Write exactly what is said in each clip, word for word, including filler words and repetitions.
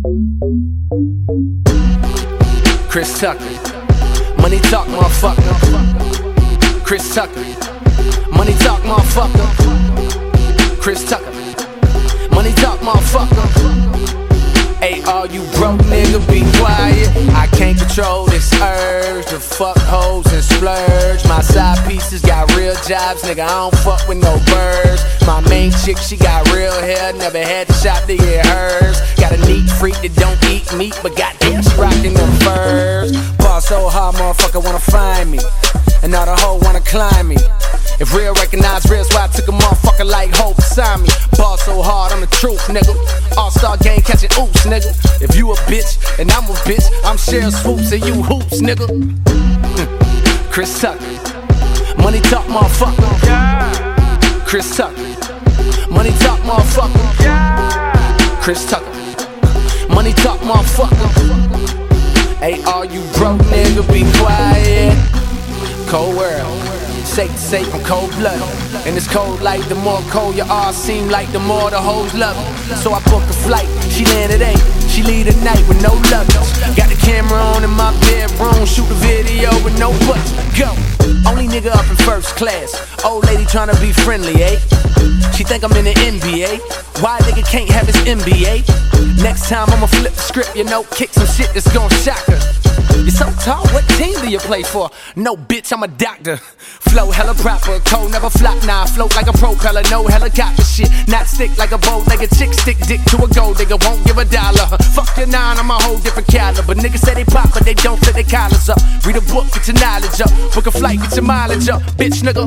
Chris Tucker, money talk, motherfucker. Chris Tucker, money talk, motherfucker. Chris Tucker, money talk, motherfucker. Hey, all you broke niggas, be quiet. I can't control this urge to fuck hoes and splurge. My side pieces got real jobs, nigga, I don't fuck with no birds. My main chick, she got real hair, never had to shop to get hers. Got a neat freak that don't eat meat, but goddamn, she rockin' them furs. Ball so hard, motherfucker wanna find me, and all the hoes wanna climb me. If real recognize real, so I took a motherfucker like Hope beside me. Ball so hard, I'm the truth, nigga. All-star game catching oops, nigga. If you a bitch and I'm a bitch, I'm Cheryl Swoops and you hoops, nigga. Chris Tucker, money talk, motherfucker. Chris Tucker, money talk, motherfucker. Chris Tucker, money talk, motherfucker. Hey, all you broke niggas, be quiet. Cold world. Safe to say I'm cold-blooded, and it's cold like the more cold your ass seem like the more the hoes love it. So I book a flight, she land at eight, she leave at night with no luggage. Got the camera on in my bedroom, shoot a video with no budget. Go, only nigga up in first class, old lady tryna be friendly, eh? She think I'm in the N B A, why nigga can't have his M B A? Next time I'ma flip the script, you know, kick some shit that's gon' shock her. You're so tall, what team do you play for? No bitch, I'm a doctor. Flow hella proper, cold never flop, nah. Float like a propeller, no helicopter shit. Not stick like a bow-legged chick, stick dick to a gold nigga, won't give a dollar. Fuck your nine, I'm a whole different caliber. Niggas say they pop, but they don't fit their collars up. Read a book, get your knowledge up. Book a flight, get your mileage up, bitch nigga.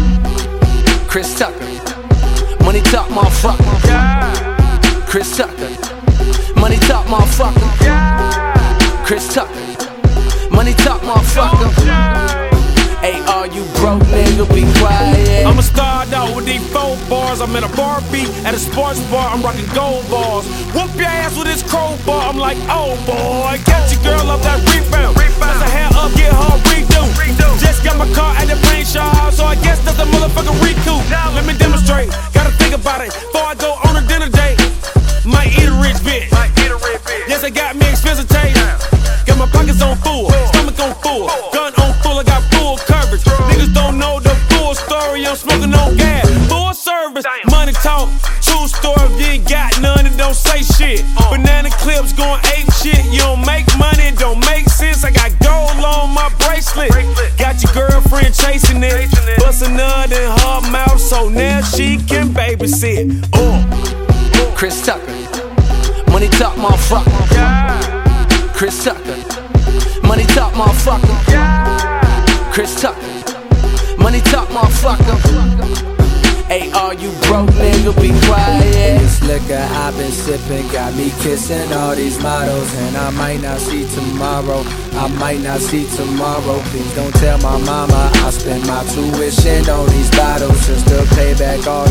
Chris Tucker, money talk, motherfucker. Chris Tucker, money talk, motherfucker. Chris Tucker, money talk, motherfucker. Hey, all you broke niggas, be quiet. I'ma start out with these four bars. I'm in a bar beat at a sports bar. I'm rocking gold bars. Whoop your ass with this crowbar. I'm like, oh boy, get your girl up that rebound. That's a hair up, get her redo. Just got my car at the paint shop, so I guess that's a motherfucking recoup. Let me demonstrate. Gotta think about it before I go on a dinner date. Might eat a rich bitch. Yes, I got me expensive taste. Got my pockets on full, stomach on full, gun on full, I got full coverage. Niggas don't know the full story, I'm smoking on gas, full service. Money talk, true story, if you ain't got none, it don't say shit. Banana clips going ape shit, you don't make money, it don't make sense. I got gold on my bracelet, got your girlfriend chasing it, bust a nut in her mouth so now she can babysit. Uh. Chris Tucker, money talk, motherfucker. Chris Tucker, money talk, motherfucker. Chris Tucker, money talk, motherfucker. Hey, all you broke niggas, be quiet. This liquor I've been sipping got me kissing all these models, and I might not see tomorrow. I might not see tomorrow. Please don't tell my mama I spend my tuition on these bottles just to pay back all